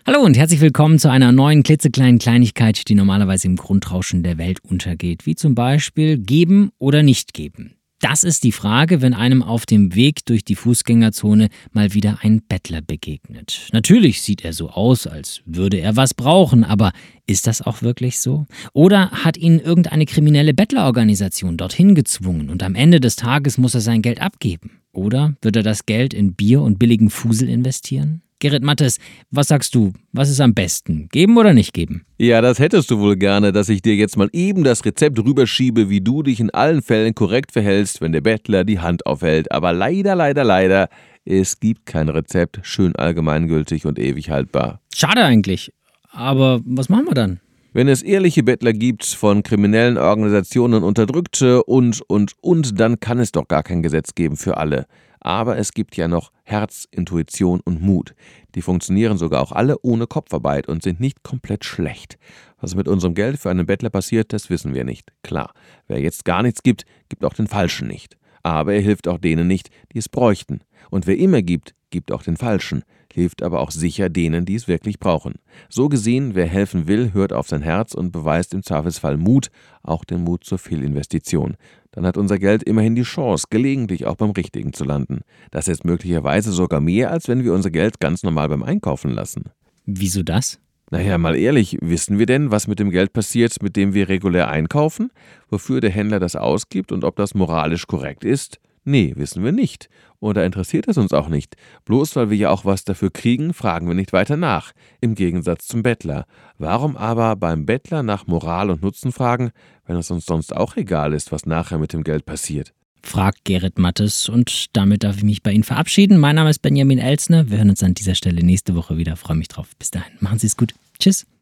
Hallo und herzlich willkommen zu einer neuen klitzekleinen Kleinigkeit, die normalerweise im Grundrauschen der Welt untergeht, wie zum Beispiel geben oder nicht geben. Das ist die Frage, wenn einem auf dem Weg durch die Fußgängerzone mal wieder ein Bettler begegnet. Natürlich sieht er so aus, als würde er was brauchen, aber ist das auch wirklich so? Oder hat ihn irgendeine kriminelle Bettlerorganisation dorthin gezwungen und am Ende des Tages muss er sein Geld abgeben? Oder wird er das Geld in Bier und billigen Fusel investieren? Gerrit Mattes, was sagst du? Was ist am besten? Geben oder nicht geben? Ja, das hättest du wohl gerne, dass ich dir jetzt mal eben das Rezept rüberschiebe, wie du dich in allen Fällen korrekt verhältst, wenn der Bettler die Hand aufhält. Aber leider, es gibt kein Rezept, schön allgemeingültig und ewig haltbar. Schade eigentlich. Aber was machen wir dann? Wenn es ehrliche Bettler gibt, von kriminellen Organisationen unterdrückte und, dann kann es doch gar kein Gesetz geben für alle. Aber es gibt ja noch Herz, Intuition und Mut. Die funktionieren sogar auch alle ohne Kopfarbeit und sind nicht komplett schlecht. Was mit unserem Geld für einen Bettler passiert, das wissen wir nicht. Klar, wer jetzt gar nichts gibt, gibt auch den Falschen nicht. Aber er hilft auch denen nicht, die es bräuchten. Und wer immer gibt, gibt auch den Falschen, hilft aber auch sicher denen, die es wirklich brauchen. So gesehen, wer helfen will, hört auf sein Herz und beweist im Zweifelsfall Mut, auch den Mut zur Fehlinvestition. Dann hat unser Geld immerhin die Chance, gelegentlich auch beim Richtigen zu landen. Das ist möglicherweise sogar mehr, als wenn wir unser Geld ganz normal beim Einkaufen lassen. Wieso das? Naja, mal ehrlich, wissen wir denn, was mit dem Geld passiert, mit dem wir regulär einkaufen? Wofür der Händler das ausgibt und ob das moralisch korrekt ist? Nee, wissen wir nicht. Oder interessiert es uns auch nicht. Bloß weil wir ja auch was dafür kriegen, fragen wir nicht weiter nach. Im Gegensatz zum Bettler. Warum aber beim Bettler nach Moral und Nutzen fragen, wenn es uns sonst auch egal ist, was nachher mit dem Geld passiert? Fragt Gerrit Mattes und damit darf ich mich bei Ihnen verabschieden. Mein Name ist Benjamin Elsner. Wir hören uns an dieser Stelle nächste Woche wieder. Freue mich drauf. Bis dahin. Machen Sie es gut. Tschüss.